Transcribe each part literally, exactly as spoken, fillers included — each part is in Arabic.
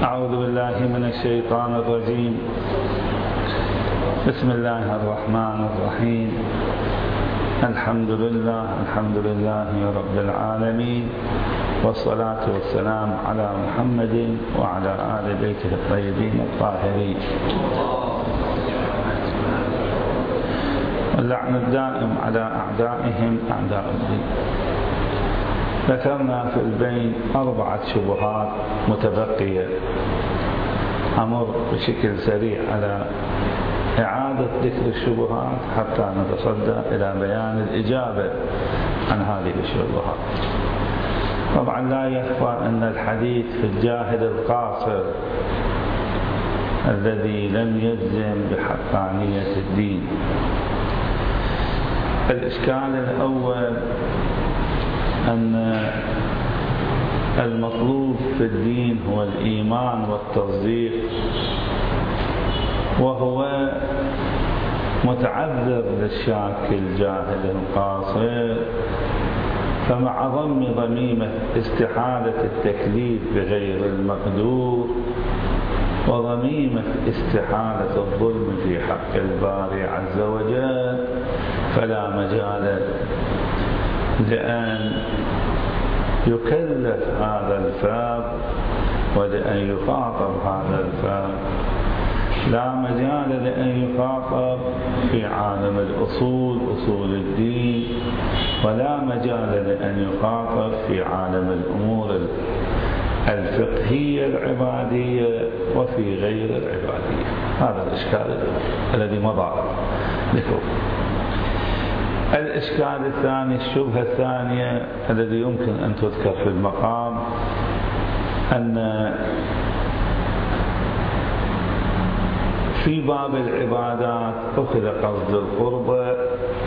أعوذ بالله من الشيطان الرجيم. بسم الله الرحمن الرحيم. الحمد لله الحمد لله رب العالمين، والصلاة والسلام على محمد وعلى آل بيته الطيبين الطاهرين، واللعن الدائم على أعدائهم أعداء الدين. ذكرنا في البين أربعة شبهات متبقية. أمر بشكل سريع على إعادة ذكر الشبهات حتى نتصدى إلى بيان الإجابة عن هذه الشبهات. طبعا لا يخفى أن الحديث في الجاهل القاصر الذي لم يجزم بحقانية الدين. الإشكال الأول أن المطلوب في الدين هو الإيمان والتصديق، وهو متعذر للشاك الجاهل القاصر، فمع ضم ضميمة استحالة التكليف بغير المقدور وضميمة استحالة الظلم في حق الباري عز وجل، فلا مجال لأن يكلف هذا الفرد ولأن يخاطب هذا الفرد. لا مجال لأن يخاطب في عالم الأصول أصول الدين، ولا مجال لأن يخاطب في عالم الأمور الفقهية العبادية وفي غير العبادية. هذا الإشكال الذي مضى ذكره. الإشكال الثاني، الشبهة الثانية الذي يمكن أن تذكر في المقام، أن في باب العبادات أخذ قصد القربة،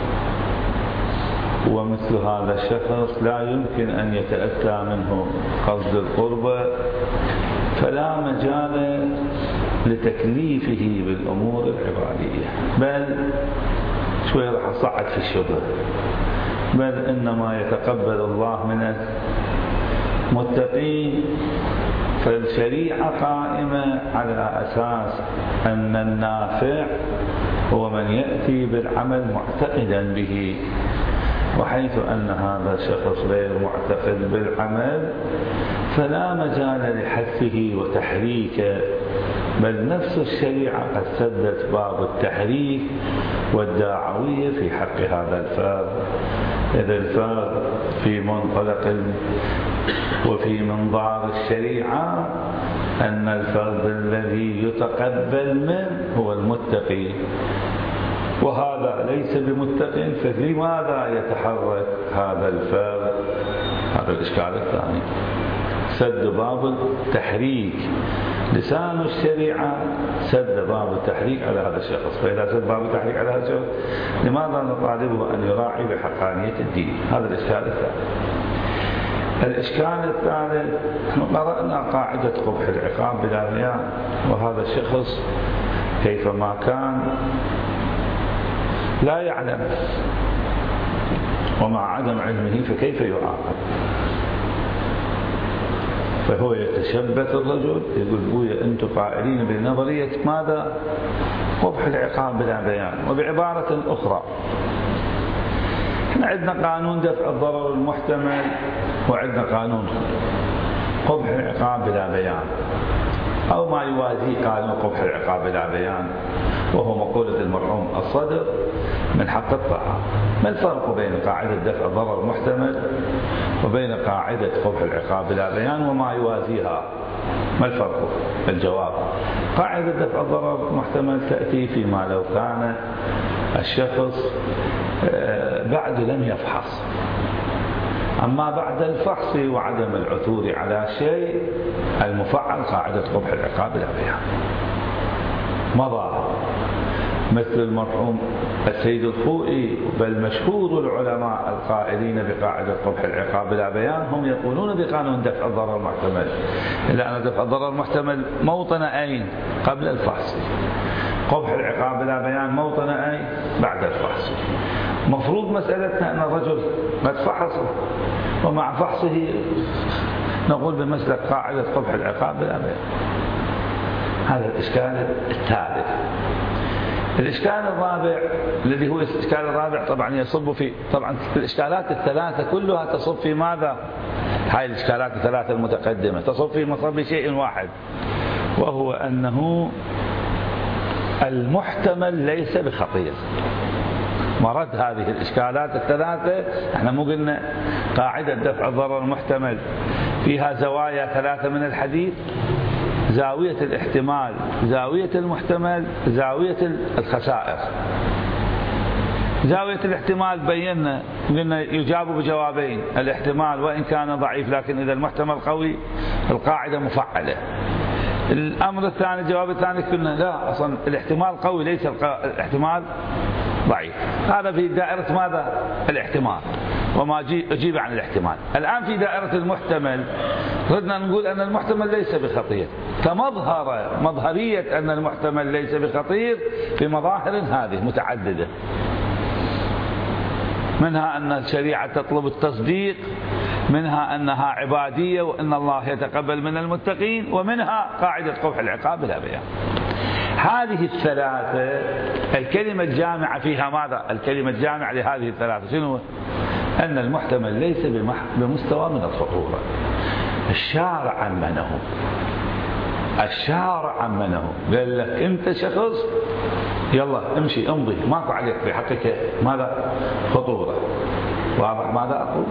ومثل هذا الشخص لا يمكن أن يتأتى منه قصد القربة، فلا مجال لتكليفه بالأمور العبادية، بل شوي راح أصعد في الشبهة، بل إنما يتقبل الله من المتقين. فالشريعة قائمة على أساس أن النافع هو من يأتي بالعمل معتقدا به، وحيث أن هذا الشخص غير معتقد بالعمل فلا مجال لحثه وتحريكه، بل نفس الشريعة قد سدت باب التحريك والداعوية في حق هذا الفرد. إذا الفرد في منطلق وفي منظار الشريعة أن الفرد الذي يتقبل منه هو المتقي، وهذا ليس بمتق، فلماذا يتحرك هذا الفرد؟ هذا الإشكال الثاني، سد باب التحريك. لسان الشريعة سد باب التحريك على هذا الشخص، فإذا سد باب التحريك على هذا الشخص لماذا نطالبه أن يراعي بحقانية الدين؟ هذا الإشكال الثاني. الإشكال الثالث، قرأنا قاعدة قبح العقاب بلا بيان، وهذا الشخص كيفما كان لا يعلم، ومع عدم علمه فكيف يعاقب؟ فهو يتشبث الرجل، يقول بويا أنتم قائلين بنظرية ماذا؟ قبح العقاب بلا بيان. وبعبارة أخرى، احنا عندنا قانون دفع الضرر المحتمل، وعندنا قانون قبح العقاب بلا بيان، أو ما يوازيه قانون قبح العقاب بلا بيان، وهو مقولة المرحوم الصدر من حق الطاعة. ما الفرق بين قاعدة دفع الضرر المحتمل وبين قاعدة قبح العقاب بلا بيان وما يوازيها؟ ما الفرق؟ الجواب، قاعدة دفع الضرر المحتمل تأتي فيما لو كان الشخص بعد لم يفحص، أما بعد الفحص وعدم العثور على شيء المفعل قاعدة قبح العقاب بلا بيان. مضى مثل المرحوم السيد الخوئي، بل مشهور العلماء القائلين بقاعدة قبح العقاب بلا بيان هم يقولون بقانون دفع الضرر المحتمل، إلا أن دفع الضرر المحتمل موطن أين؟ قبل الفحص. قبح العقاب بلا بيان موطن أين؟ بعد الفحص. مفروض مسألتنا أن الرجل قد فحص، ومع فحصه نقول بمسلك قاعدة قبح العقاب بلا بيان. هذا الإشكال الثالث. الإشكال الرابع الذي هو الإشكال الرابع طبعا يصب في طبعا الإشكالات الثلاثة كلها تصب في ماذا؟ هاي الإشكالات الثلاثة المتقدمة تصب في مصب شيء واحد، وهو أنه المحتمل ليس بخطير. مرد هذه الإشكالات الثلاثة، احنا مو قلنا قاعدة دفع الضرر المحتمل فيها زوايا ثلاثة من الحديث؟ زاوية الاحتمال، زاوية المحتمل، زاوية الخسائر. زاوية الاحتمال بينا قلنا يجاب بجوابين، الاحتمال وإن كان ضعيف لكن إذا المحتمل قوي القاعدة مفعلة. الأمر الثاني الجواب الثاني قلنا لا، أصلا الاحتمال قوي ليس الاحتمال ضعيف. هذا في دائرة ماذا؟ الاحتمال وما أجيب عن الاحتمال. الآن في دائرة المحتمل ردنا نقول أن المحتمل ليس بخطير، تمظهر مظهرية أن المحتمل ليس بخطير بمظاهر هذه متعددة، منها أن الشريعة تطلب التصديق، منها أنها عبادية وأن الله يتقبل من المتقين، ومنها قاعدة قبح العقاب بلا بيان. هذه الثلاثة الكلمة الجامعة فيها ماذا؟ الكلمة الجامعة لهذه الثلاثة شنو؟ أن المحتمل ليس بمستوى من الخطورة. الشارع عمنه، الشارع عمنه، قال لك أنت شخص يلا امشي امضي، ماكو عليك في حقك ماذا؟ خطورة. واضح ماذا أقول؟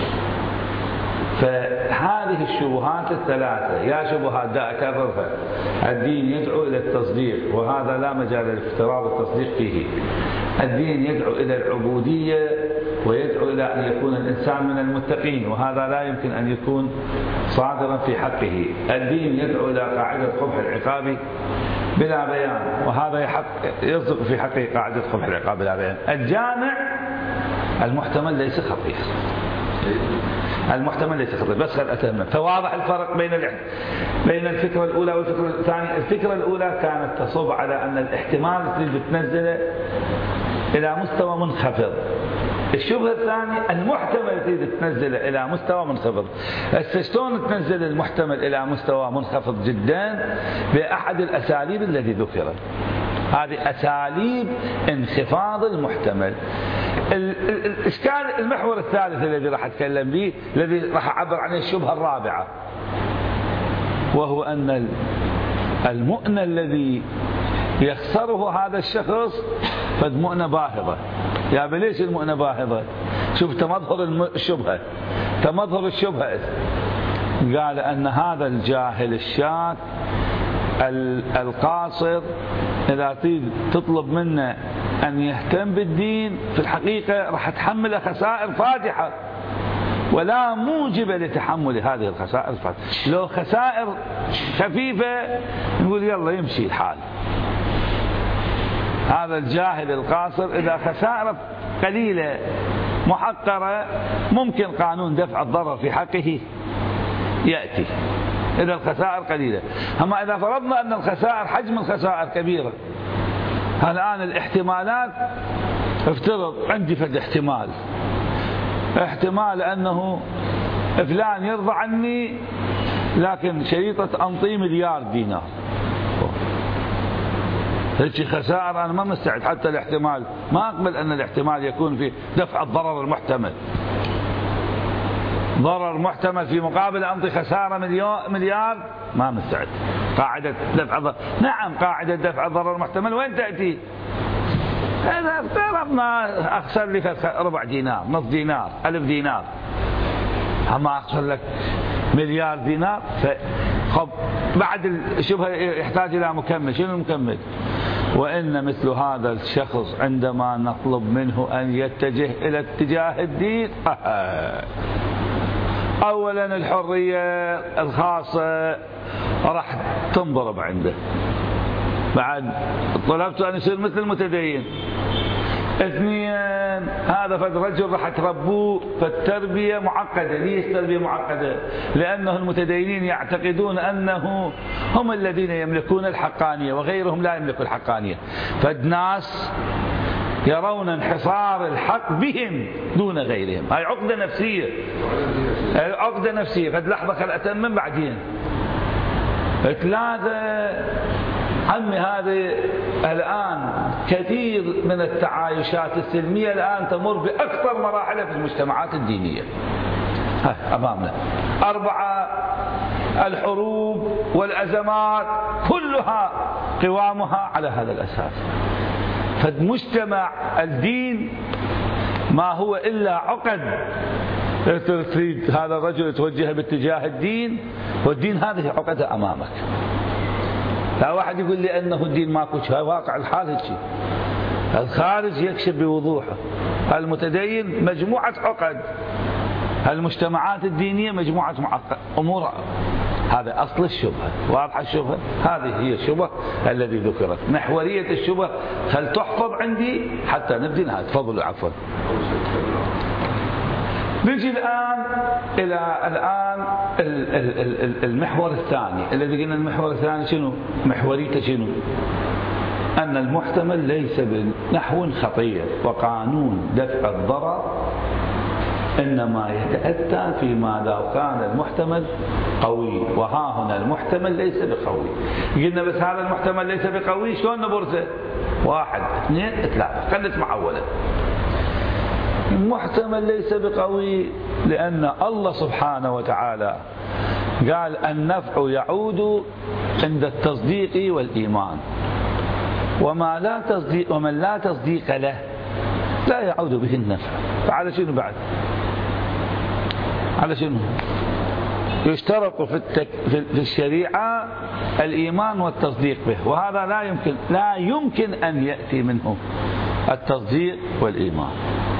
فهذه الشبهات الثلاثة يا شبهات دا أكررها، الدين يدعو إلى التصديق وهذا لا مجال لافتراض التصديق فيه. الدين يدعو إلى العبودية ويدعو إلى أن يكون الإنسان من المتقين وهذا لا يمكن أن يكون صادرا في حقه. الدين يدعو إلى قاعدة قبح العقاب بلا بيان وهذا يحق يصدق في حقه قاعدة قبح العقاب بلا بيان. الجامع المحتمل ليس خطير، المحتمل ليس خطير، بس خل أتهم. فواضح الفرق بين بين الفكرة الأولى والفكرة الثانية. الفكرة الأولى كانت تصب على أن الاحتمال اللي بتنزله إلى مستوى منخفض. الشبهة الثانية المحتمل تريد تنزله إلى مستوى منخفض. شلون تنزل المحتمل إلى مستوى منخفض جدا؟ بأحد الأساليب التي ذكرت. هذه أساليب انخفاض المحتمل. الإشكال المحور الثالث الذي راح أتكلم به الذي راح أعبر عنه الشبهة الرابعة، وهو أن المؤنة الذي يخسره هذا الشخص قد مؤنة باهظة. يا بليش المؤنة باهظة؟ شوف تمظهر الشبهة، تمظهر الشبهة قال أن هذا الجاهل الشاك القاصر إذا تريد تطلب منه أن يهتم بالدين في الحقيقة راح تحمله خسائر فادحة ولا موجب لتحمل هذه الخسائر الفادحة. لو خسائر خفيفة نقول يلا يمشي الحال. هذا الجاهل القاصر إذا خسائر قليلة محقرة ممكن قانون دفع الضرر في حقه يأتي إذا الخسائر قليلة. أما إذا فرضنا أن الخسائر حجم الخسائر كبيرة، الآن الاحتمالات افترض عندي فد احتمال احتمال أنه فلان يرضى عني لكن شريطة أنطي مليار دينار، هيك خسائر أنا ما مستعد حتى الاحتمال، ما أقبل أن الاحتمال يكون في دفع الضرر المحتمل. ضرر محتمل في مقابل أنطي خسارة مليار ما مستعد. قاعدة دفع ضرر، نعم قاعدة دفع الضرر المحتمل وين تأتي؟ إذا افترضنا أخسر لي ربع دينار، نصف دينار، ألف دينار، أما أخسر لك مليار دينار. خب بعد الشبهة يحتاج إلى مكمل. شنو المكمل؟ وإن مثل هذا الشخص عندما نطلب منه أن يتجه إلى اتجاه الدين أولا الحرية الخاصة راح تنضرب عنده، بعد طلبت أن يصير مثل المتدين. اثنين هذا فد رجل راح تربوه فالتربية معقدة. ليش تربية معقدة؟ لأنه المتدينين يعتقدون أنه هم الذين يملكون الحقانية وغيرهم لا يملك الحقانية. فالناس يرون انحصار الحق بهم دون غيرهم. هاي عقدة نفسية، عقدة نفسية. قد لحظة خل أتمم بعدين. ثلاثة عمي، هذه الآن كثير من التعايشات السلمية الآن تمر بأكثر مراحلها في المجتمعات الدينية. هاي أمامنا. أربعة، الحروب والأزمات كلها قوامها على هذا الأساس. فالمجتمع الدين ما هو إلا عقد تريد هذا الرجل يتوجه باتجاه الدين، والدين هذه عقدة أمامك. لا واحد يقول لي أنه الدين ماكو شيء، واقع الحال هيك. الخارج يكشف بوضوحه. المتدين مجموعة عقد، المجتمعات الدينية مجموعة أمور. هذا أصل الشبهة. واضحة الشبهة؟ هذه هي الشبهة التي ذكرت. محورية الشبهة هل تحفظ عندي حتى نبدي نهاية. تفضلوا. عفوا. نجي الآن إلى الآن المحور الثاني الذي قلنا. المحور الثاني شنو؟ محوريته شنو؟ أن المحتمل ليس بنحو خطير، وقانون دفع الضرر إنما يتأتى فيما لو كان المحتمل قوي، وها هنا المحتمل ليس بقوي. قلنا بس هذا المحتمل ليس بقوي، شلون نبرزه؟ واحد اثنين ثلاثة. خلينا نسمع أولا. المحتمل ليس بقوي لأن الله سبحانه وتعالى قال النفع يعود عند التصديق والإيمان، وما لا تصديق ومن لا تصديق له لا يعود به النفع. فعلى شنو بعد؟ على شنو؟ يشترط في, التك... في الشريعة الإيمان والتصديق به، وهذا لا يمكن لا يمكن أن يأتي منه التصديق والإيمان.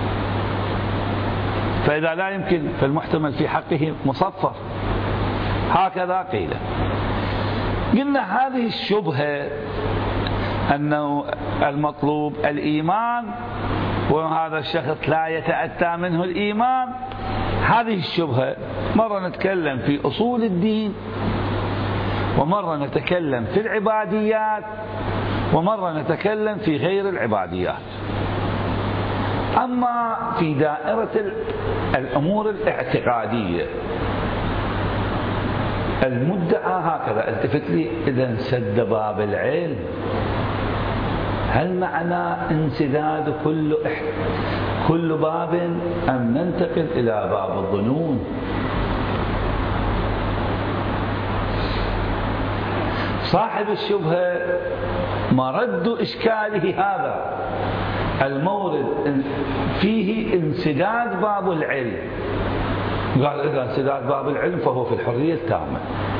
فإذا لا يمكن فالمحتمل في حقه مصفر. هكذا قيل. قلنا هذه الشبهة أنه المطلوب الإيمان وهذا الشخص لا يتأتى منه الإيمان. هذه الشبهة مرة نتكلم في أصول الدين، ومرة نتكلم في العباديات، ومرة نتكلم في غير العباديات. أما في دائرة الأمور الاعتقادية المدعى هكذا التفت لي إذا انسد باب العلم، هل معنى انسداد كل كل باب أم ننتقل إلى باب الظنون؟ صاحب الشبهة مرد إشكاله هذا المورد فيه انسداد باب العلم. قال إذا انسداد باب العلم فهو في الحرية التامة.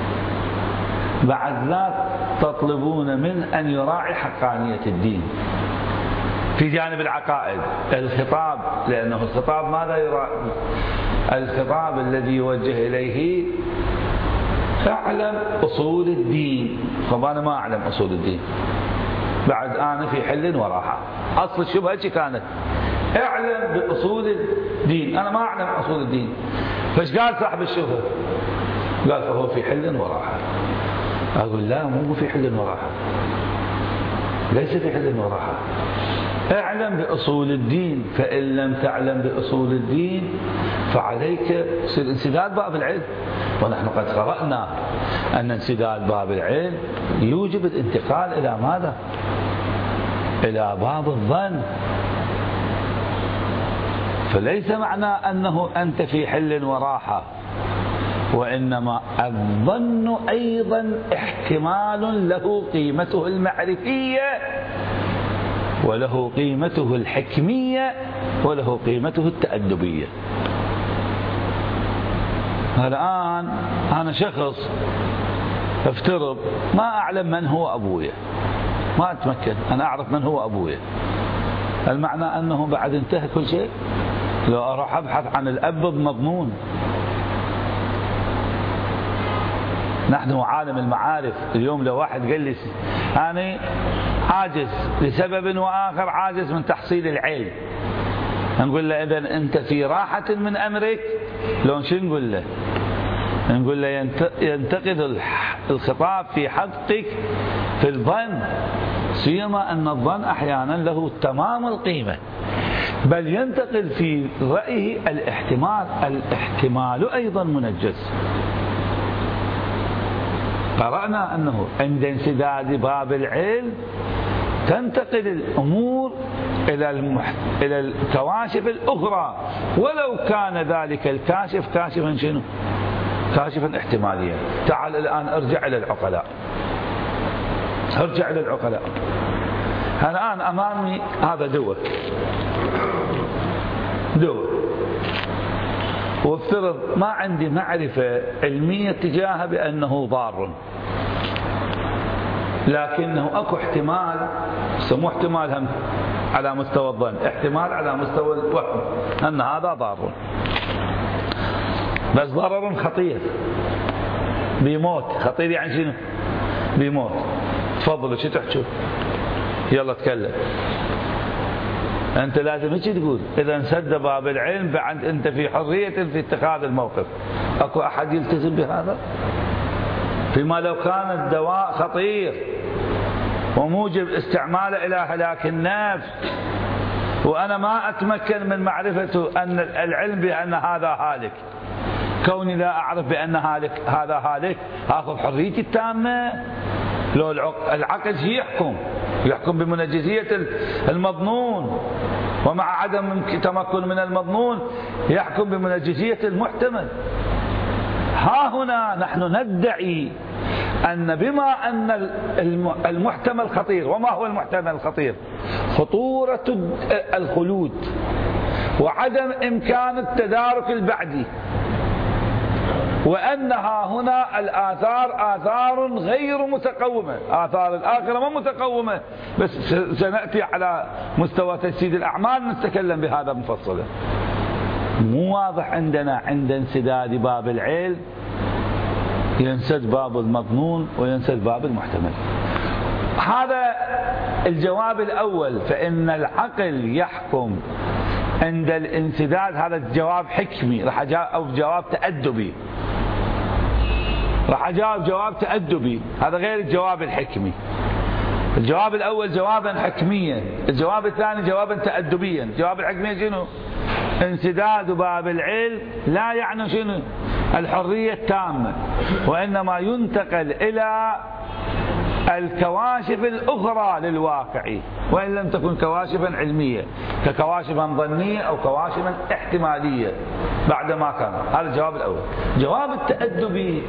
بعد لا تطلبون من أن يراعي حقانية الدين في جانب العقائد. الخطاب لأنه الخطاب ماذا يراعي؟ الخطاب الذي يوجه إليه أعلم أصول الدين. فأنا ما أعلم أصول الدين، بعد أنا في حل وراحة. أصل الشبهة كانت اعلم بأصول الدين، أنا ما أعلم أصول الدين. فايش قال صاحب الشبهة؟ قال فهو في حل وراحة. أقول لا، مو في حل وراحة، ليس في حل وراحة. اعلم بأصول الدين، فإن لم تعلم بأصول الدين فعليك يصير انسداد باب العلم. ونحن قد قرأنا أن انسداد باب العلم يوجب الانتقال إلى ماذا؟ إلى باب الظن. فليس معنى أنه أنت في حل وراحة، وإنما الظن أيضا احتمال له قيمته المعرفية، وله قيمته الحكمية، وله قيمته التأدبية. الآن أنا شخص افترض ما أعلم من هو أبويا، ما أتمكن أنا أعرف من هو أبويا. المعنى أنه بعد انتهى كل شيء؟ لو أروح أبحث عن الأب بمضمون. نحن عالم المعارف اليوم لو واحد قال لي أنا عاجز لسبب وآخر، عاجز من تحصيل العلم، نقول له إذن أنت في راحة من أمرك. لو شو نقول له؟ نقول له ينتقد الخطاب في حقك في الظن. سيما أن الظن أحيانا له تمام القيمة، بل ينتقل في رأيه الاحتمال. الاحتمال أيضا منجز. قرأنا أنه عند انسداد باب العلم تنتقل الأمور إلى المح... إلى الكواشف الأخرى، ولو كان ذلك الكاشف كاشفا شنو؟ كاشفا احتماليا. تعال الآن ارجع إلى العقلاء، ارجع إلى العقلاء. الآن أمامي هذا دواء، دواء، وافترض ما عندي معرفة علمية تجاهه بأنه ضار، لكنه أكو احتمال، سموه احتمال هم على مستوى الظن، احتمال على مستوى الوهم أن هذا ضار، بس ضرر خطير بيموت. خطير يعني شنو؟ بيموت. تفضلوا شو تحكوا؟ يلا تكلم. أنت لازم هيك تقول، إذا انسد باب العلم بعد أنت في حرية في اتخاذ الموقف. أكو أحد يلتزم بهذا؟ فيما لو كان الدواء خطير وموجب استعماله إلى هلاك النفس، وأنا ما أتمكن من معرفته أن العلم بأن هذا هالك، كوني لا أعرف بأن هالك هذا هالك، أخذ حريتي التامة. لو العقل شيء يحكم، يحكم بمنجزية المظنون، ومع عدم تمكن من المظنون يحكم بمنجزية المحتمل. ها هنا نحن ندعي أن بما أن المحتمل خطير. وما هو المحتمل الخطير؟ خطورة الخلود وعدم إمكان التدارك البعدي، وأنها هنا الآثار آثار غير متقومة. آثار الآخرة ما متقومة، بس سنأتي على مستوى تجسيد الأعمال نتكلم بهذا مفصلا. مو واضح عندنا عند انسداد باب العلم ينسد باب المظنون وينسد باب المحتمل. هذا الجواب الأول، فإن العقل يحكم عند الانسداد. هذا الجواب حكمي، راح أجاوب أو جواب تأدبي، راح أجاوب جواب تأدبي، هذا غير الجواب الحكمي. الجواب الأول جوابا حكميا، الجواب الثاني جوابا تأدبيا. الجواب الحكمي شنو؟ انسداد باب العلم لا يعني شنو؟ الحرية التامة، وإنما ينتقل إلى الكواشف الأخرى للواقع، وإن لم تكن كواشفا علمية، ككواشفا ظنية أو كواشفا احتمالية بعدما كان. هذا الجواب الأول. جواب التأدبي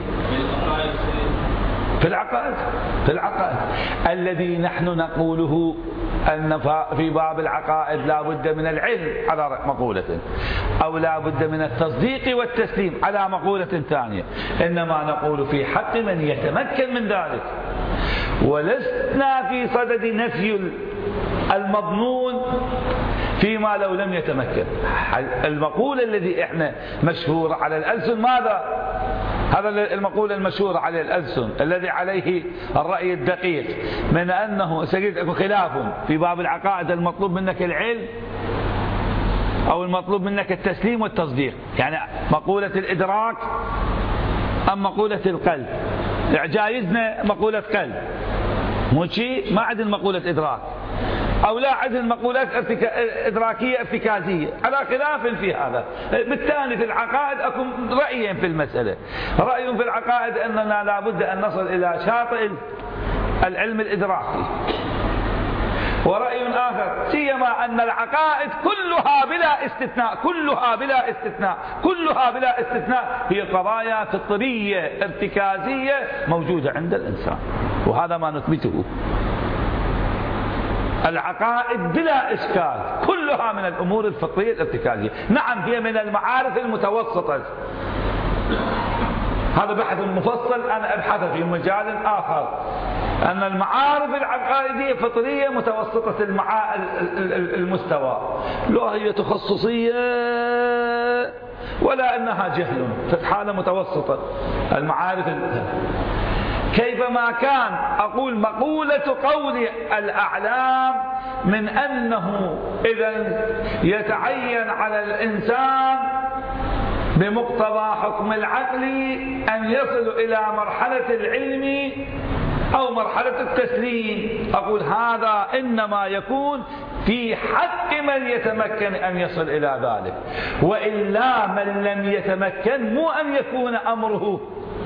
في العقائد، في العقائد الذي نحن نقوله أن في باب العقائد لا بد من العلم على مقولة، أو لا بد من التصديق والتسليم على مقولة ثانية. إنما نقول في حق من يتمكن من ذلك، ولسنا في صدد نفي المظنون فيما لو لم يتمكن. المقولة الذي احنا مشهور على الألسن ماذا؟ هذا المقولة المشهورة على الألسن الذي عليه الرأي الدقيق من أنه سيجد خلاف في باب العقائد، المطلوب منك العلم أو المطلوب منك التسليم والتصديق. يعني مقولة الإدراك أم مقولة القلب؟ جايزنا مقولة قلب، مو شيء ما عندنا مقولة إدراك، أو لا عندنا مقولات إدراكية ارتكازية، على خلاف في هذا. بالتالي في العقائد أكو رأيين في المسألة. رأي في العقائد أننا لا بد أن نصل إلى شاطئ العلم الإدراكي، ورأي آخر سيما أن العقائد كلها بلا استثناء، كلها بلا استثناء، كلها بلا استثناء هي قضايا فطرية ارتكازية موجودة عند الإنسان، وهذا ما نثبته. العقائد بلا إشكال كلها من الأمور الفطرية الارتكازية. نعم هي من المعارف المتوسطة، هذا بحث مفصل أنا أبحثه في مجال آخر، أن المعارف العقائدية فطرية متوسطة المعا... المستوى، لا هي تخصصية ولا أنها جهل، فحالة متوسطة المعارف. كيفما كان أقول مقولة قول الأعلام من أنه إذا يتعين على الإنسان بمقتضى حكم العقل أن يصل إلى مرحلة العلم أو مرحلة التسليم أقول هذا إنما يكون في حق من يتمكن أن يصل إلى ذلك، وإلا من لم يتمكن مو أن يكون أمره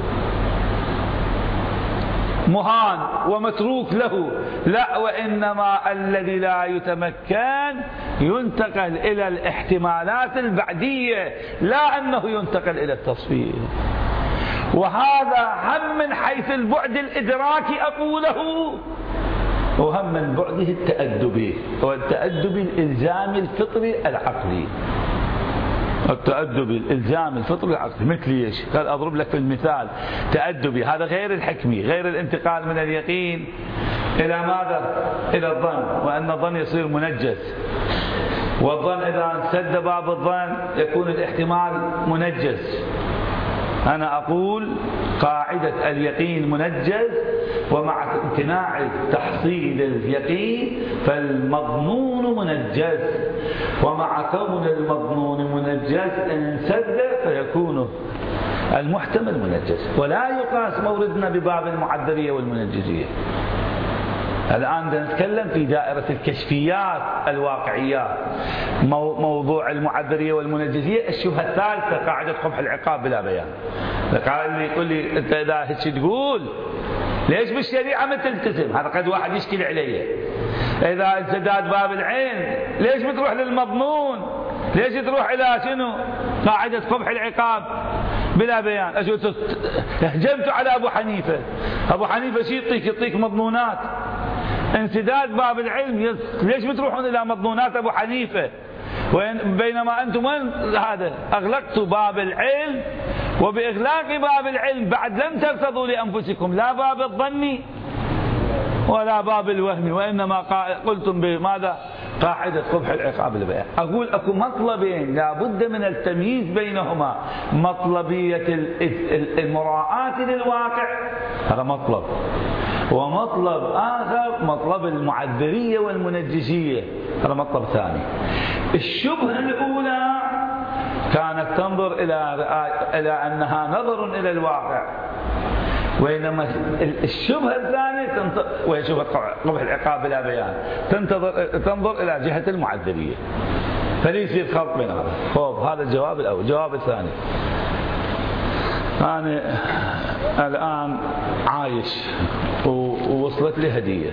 مهان ومتروك له، لا، وإنما الذي لا يتمكن ينتقل إلى الاحتمالات البعدية، لا أنه ينتقل إلى التصفية. وهذا هم من حيث البعد الإدراكي أقوله، وهم من بعده التأدبي، والتأدبي الإلزامي الفطري العقلي. التأدبي الإلزامي الفطري العقلي مثل ايش؟ قال أضرب لك في المثال تأدبي، هذا غير الحكمي، غير الانتقال من اليقين إلى ماذا؟ إلى الظن، وأن الظن يصير منجز، والظن إذا انسد باب الظن يكون الاحتمال منجز. أنا أقول قاعدة اليقين منجز، ومع امتناع تحصيل اليقين فالمظنون منجز، ومع كون المظنون منجز انسد فيكون المحتمل منجز. ولا يقاس موردنا بباب المعذرية والمنجزية. الآن نتكلم في دائرة الكشفيات الواقعيات. موضوع المعذرية والمنجزية الشبهة الثالثة قاعدة قبح العقاب بلا بيان. قال لي يقول لي أنت إذا هيك تقول ليش بالشريعة ما تلتزم؟ هذا قد واحد يشكل علي. إذا انسداد باب العين ليش بتروح للمضمون؟ ليش تروح إلى شنو؟ قاعدة قبح العقاب بلا بيان. هجمت على أبو حنيفة. أبو حنيفة شي يعطيك يعطيك مضمونات. انسداد باب العلم، ليش بتروحون إلى مضمونات أبو حنيفة؟ بينما أنتم هذا أغلقتوا باب العلم، وبإغلاق باب العلم بعد لم ترتضوا لأنفسكم لا باب الظن ولا باب الوهم، وإنما قلتم بماذا؟ قاعدة قبح العقاب بالبيان. أقول أكو مطلبين لا بد من التمييز بينهما، مطلبية المراعاة للواقع هذا مطلب، ومطلب آخر مطلب المعذرية والمنجزية هذا مطلب ثاني. الشبهة الأولى كانت تنظر إلى إلى أنها نظر إلى الواقع، وإنما الشبهة الثانية وهي شبهة قبح العقاب بلا بيان تنتظر تنظر إلى جهة المعذرية، فليصير خلط بين هذا. طيب هذا الجواب الأول. الجواب الثاني، أنا الآن عايش ووصلت لي هدية.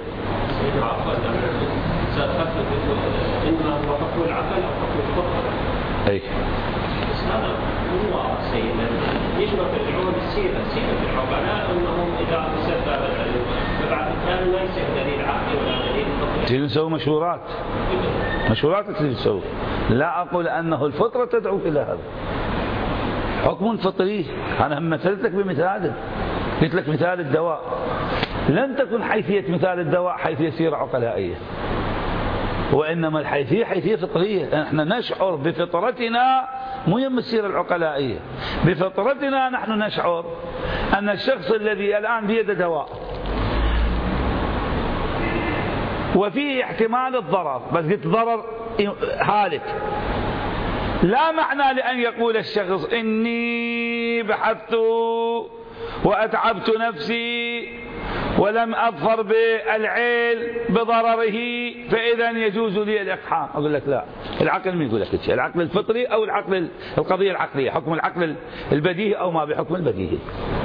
إنما هو حكم العقل أو حكم الفطرة. أي. بس هذا هو سيدنا يشبه العلوم السيرة، سيرة العقلاء أنهم إذا سد هذا العلم فبعد كان ليس دليل عقلي ولا دليل فطري. تريد نسوي مشورات. مشورات تريد نسوي. لا أقول أنه الفطرة تدعو إلى هذا. حكم فطري. أنا هم مثلت لك بمثال، قلت لك مثال الدواء. لن تكن حيثية مثال الدواء حيثية سيرة عقلائية، وإنما الحيثية حيثية فطرية. نحن نشعر بفطرتنا، مو يم السيرة العقلائية، بفطرتنا نحن نشعر أن الشخص الذي الآن بيده دواء وفيه احتمال الضرر، بس قلت ضرر هالك، لا معنى لأن يقول الشخص إني بحثت وأتعبت نفسي ولم أظفر بالعيل بضرره فإذا يجوز لي الإقحام. أقول لك لا، العقل من يقول لك شيء؟ العقل الفطري أو العقل القضية العقلية، حكم العقل البديهي أو ما بحكم البديهي؟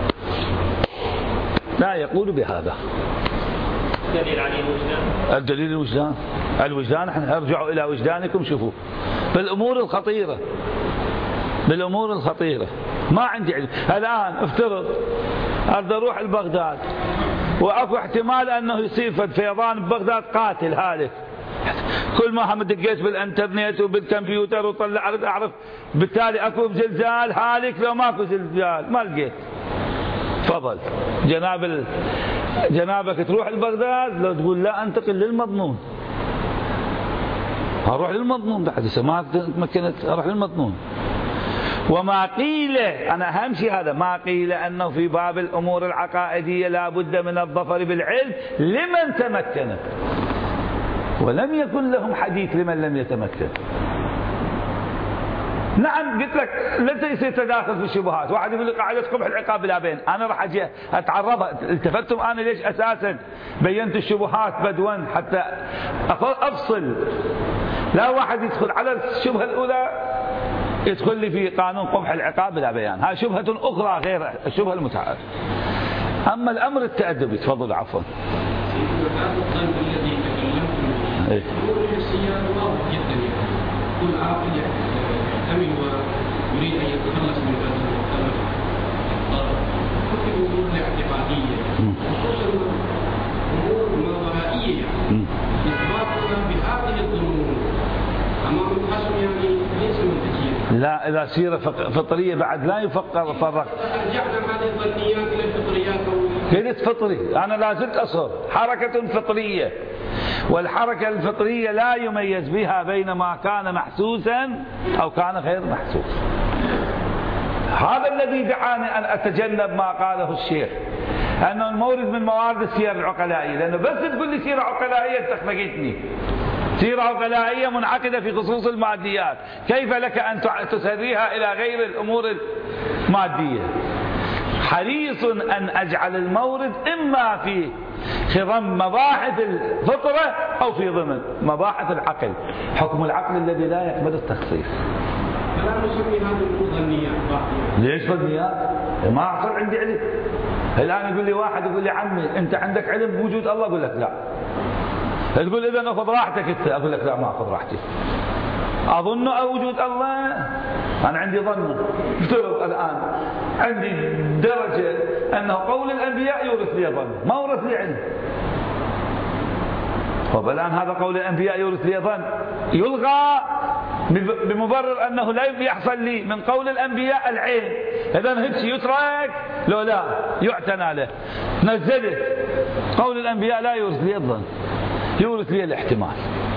لا يقول بهذا. الدليل عليه الوجدان. الدليل الوجدان. الوجدان احنا ارجعوا إلى وجدانكم، شوفوا بالأمور الخطيرة، بالأمور الخطيرة ما عندي علم. الآن افترض أريد أروح لبغداد وأكو احتمال أنه يصير فيضان ببغداد قاتل هالك، كل ما هم دقيت بالانترنت وبالكمبيوتر وطلع أريد أعرف، بالتالي أكو زلزال هالك لو ماكو زلزال ما لقيت. تفضل جناب ال... جنابك تروح لبغداد، لو تقول لا انتقل للمضمون، أروح للمضمون بعد ما تمكنت أروح للمضمون. وما قيل، أنا أهم شيء هذا، ما قيل أنه في باب الأمور العقائدية لا بد من الظفر بالعلم لمن تمكن، ولم يكن لهم حديث لمن لم يتمكن. نعم قلت لك لا يصير تداخل في الشبهات. واحد يقول لي قاعدة قبح العقاب بلا بين، أنا راح أجي أتعرضها. التفتم أنا ليش أساسا بينت الشبهات بدوا حتى أفصل، لا واحد يدخل على الشبهة الأولى يدخل لي في قانون قبح العقاب بلا بيان، هاي شبهة أخرى غير الشبهة المتعارف. أما الأمر التأدبي تفضل عفوا. إيه؟ كل عاقل يحتمل ويريد أن يتخلص من هذا المختلف الضرر. كل الأمور الاعتقادية خصوصا الأمور النظرائية إثباتها بهذه الظنون أمام الخصم يعني ليس منتجيا. لا إذا سيرة فطرية بعد لا يفكر فرق. رجعنا هذه الظنيات إلى الفطريات. كيف فطري؟ أنا لا زلت أصر حركة فطرية، والحركة الفطرية لا يميز بها بين ما كان محسوسا أو كان غير محسوس. هذا الذي دعاني أن أتجنب ما قاله الشيخ، أنه المورد من موارد السير العقلائية، لأنه بس تقول لي سيرة عقلائية تخفقتني. سيرة عقلائية منعقدة في خصوص الماديات، كيف لك أن تسريها إلى غير الأمور المادية؟ حريص أن أجعل المورد إما في خضم مباحث الفطرة أو في ضمن مباحث العقل، حكم العقل الذي لا يقبل التخصيص. فلا نسمي هذه الأمور ظنيات. ليش ظنيات؟ ما أحصل عندي علم. الآن يقول لي واحد يقول لي عمي أنت عندك علم بوجود الله؟ أقول لك لا. تقول إذا أخذ راحتك أنت، أقول لك لا ما أخذ راحتي. أظن وجود الله، أنا عندي ظن. افترض الآن عندي درجة أنه قول الأنبياء يورث لي ظن، ما ورث لي علم. طب الآن هذا قول الأنبياء يورث لي ظن يلغى بمبرر أنه لا يحصل لي من قول الأنبياء العلم، إذا هيك يترك؟ لو لا يعتنى له. نزلت قول الأنبياء لا يورث لي الظن، يورث لي الاحتمال.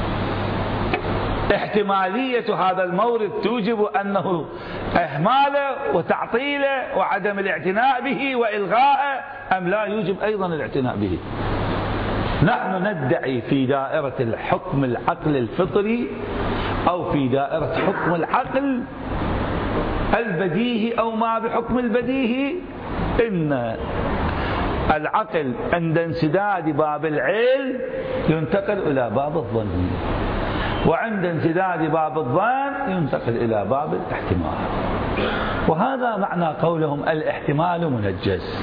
احتمالية هذا المورد توجب أنه إهماله وتعطيله وعدم الاعتناء به وإلغائه، أم لا يوجب أيضا الاعتناء به؟ نحن ندعي في دائرة الحكم العقل الفطري أو في دائرة حكم العقل البديهي أو ما بحكم البديهي إن العقل عند انسداد باب العلم ينتقل إلى باب الظن، وعند انسداد باب الظن ينتقل إلى باب الاحتمال. وهذا معنى قولهم الاحتمال منجز.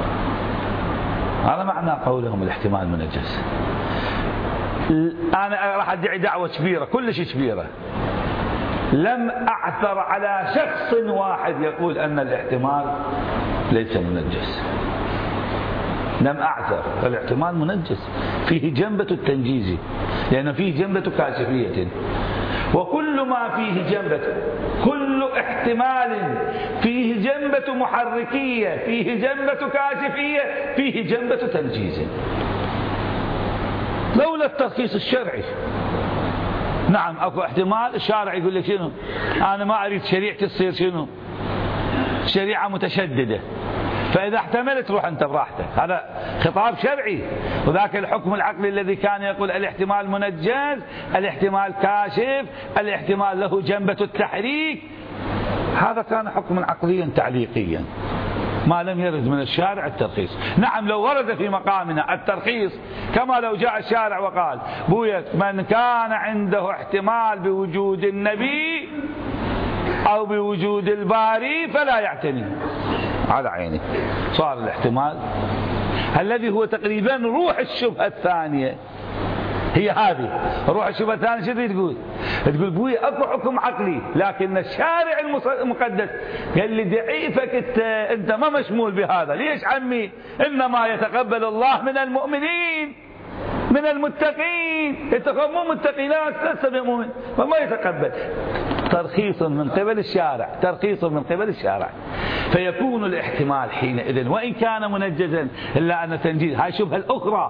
هذا معنى قولهم الاحتمال منجز. أنا راح أدعي دعوة كبيرة كلش كبيرة، لم أعثر على شخص واحد يقول أن الاحتمال ليس منجز. لم أعثر. الاحتمال منجز، فيه جنبة التنجيز، لأن فيه جنبة كاشفية، وكل ما فيه جنبة، كل احتمال فيه جنبة محركية، فيه جنبة كاشفية، فيه جنبة تنجيز. لولا الترخيص الشرعي، نعم اكو احتمال الشارع يقول لك شنو؟ أنا ما أريد شريعتي تصير شنو؟ شريعة متشددة، فإذا احتملت روح أنت براحتك. هذا خطاب شرعي. وذاك الحكم العقلي الذي كان يقول الاحتمال منجز، الاحتمال كاشف، الاحتمال له جنبة التحريك، هذا كان حكما عقليا تعليقيا، ما لم يرد من الشارع الترخيص. نعم لو ورد في مقامنا الترخيص، كما لو جاء الشارع وقال بوية من كان عنده احتمال بوجود النبي أو بوجود الباري فلا يعتني، على عيني، صار الاحتمال الذي هو تقريبا روح الشبهة الثانية. هي هذه روح الشبهة الثانية. شو تقول؟ تقول بوي اكو حكم عقلي، لكن الشارع المقدس قال لي ضعيفك انت، انت ما مشمول بهذا. ليش عمي؟ انما يتقبل الله من المؤمنين، من المتقين. انت مو متقي، لا تستمع مؤمن، فما يتقبل. ترخيص من قبل الشارع، ترخيص من قبل الشارع، فيكون الاحتمال حينئذ وإن كان منجزا إلا أن تنجيز، هاي الشبهة الأخرى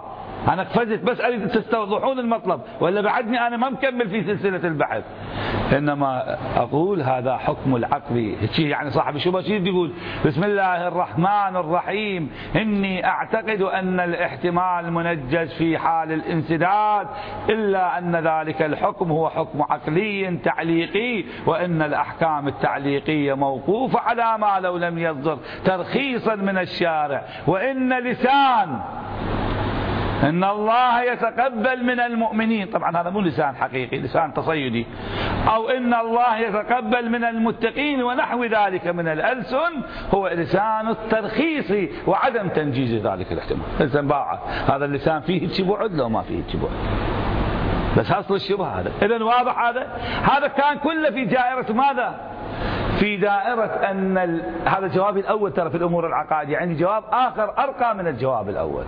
أنا قفزت بس أريد تستوضحون المطلب، ولا بعدني أنا ما مكمل في سلسلة البحث. إنما أقول هذا حكم العقل. يعني صاحب الشبهة شيء يقول بسم الله الرحمن الرحيم إني أعتقد أن الاحتمال منجز في حال الانسداد، إلا أن ذلك الحكم هو حكم عقلي تعليقي، وإن الأحكام التعليقية موقوفة على ما لو لم يصدر ترخيصا من الشارع، وإن لسان إن الله يتقبل من المؤمنين، طبعا هذا مو لسان حقيقي، لسان تصيدي، أو إن الله يتقبل من المتقين ونحو ذلك من الألسن، هو لسان الترخيص وعدم تنجيز ذلك الاحتمال. لسان باعة، هذا اللسان فيه بعد لو ما فيه بعد، بس أصل الشبهة هذا. إذن واضح هذا هذا كان كله في دائرة ماذا؟ في دائرة أن ال... هذا الجواب الأول ترى في الأمور العقائدية، يعني جواب آخر أرقى من الجواب الأول،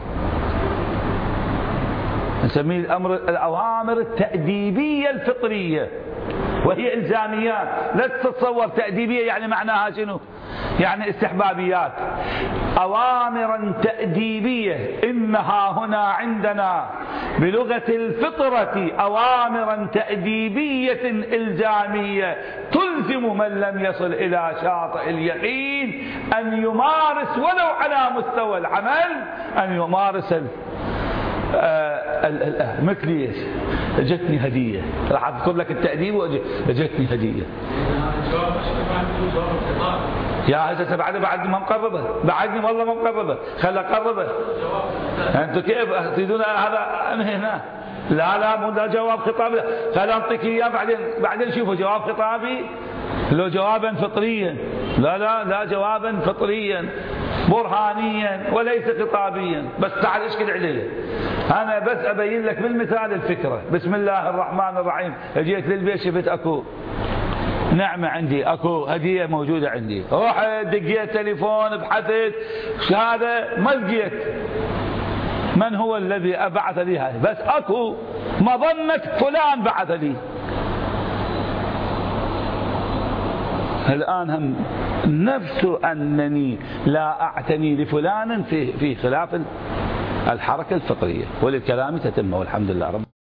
نسميه الأمر الأوامر التأديبية الفطرية، وهي إلزاميات. لا تتصور تأديبية يعني معناها شنو؟ يعني استحبابيات. أوامرا تأديبية، إنها هنا عندنا بلغة الفطرة أوامرا تأديبية إلزامية تلزم من لم يصل إلى شاطئ اليقين أن يمارس ولو على مستوى العمل، أن يمارس ال آه مثل ايش؟ اجتني هديه، راح اذكر لك التأديب واجتني هديه. يا هذا بعد بعد ما مقربه، بعدني والله ما مقربه، خل اقربه. انتم كيف تريدون هذا من هنا؟ لا لا مو ده جواب خطابي، خل انطيك اياه بعدين بعدين شوفوا جواب خطابي لو جوابا فطريا. لا لا لا جوابا فطريا برهانيا وليس خطابيا. بس تعال اشكل عليه، انا بس ابين لك بالمثال الفكره. بسم الله الرحمن الرحيم، اجيت للبيت شفت اكو نعمه عندي، اكو هديه موجوده عندي، رحت دقيت تليفون بحثت هذا ما لقيت من هو الذي ابعث لي هذا، بس اكو مظنه فلان بعث لي. الآن هم نفس أنني لا أعتني لفلان في في خلاف الحركة الفطرية، وللكلام تتم والحمد لله رب